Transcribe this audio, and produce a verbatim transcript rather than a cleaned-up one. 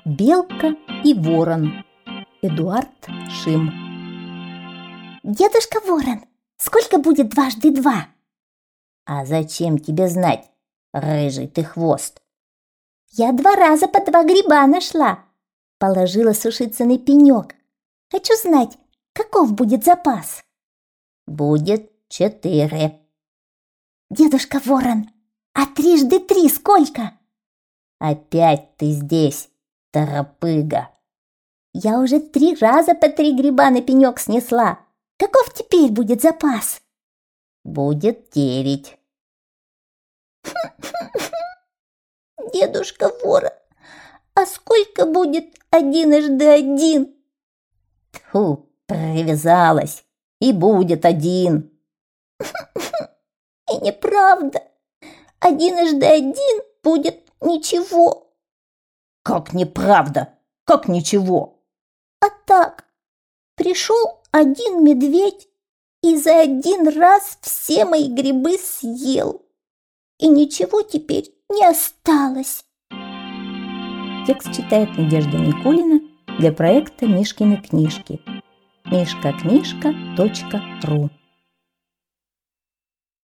Белка и ворон. Эдуард Шим. Дедушка Ворон, сколько будет дважды два? А зачем тебе знать, рыжий ты хвост? Я два раза по два гриба нашла. Положила сушиться на пенек. Хочу знать, каков будет запас. Будет четыре. Дедушка Ворон, а трижды три сколько? Опять ты здесь, торопыга. Я уже три раза по три гриба на пенек снесла. Каков теперь будет запас? Будет девять. Дедушка Ворон, а сколько будет одиножды один? Тьфу, привязалась. И будет один. И неправда. Одиножды один будет ничего. Как неправда? Как ничего? А так, пришел один медведь и за один раз все мои грибы съел. И ничего теперь не осталось. Текст читает Надежда Никулина для проекта Мишкины книжки. мишка книжка точка ру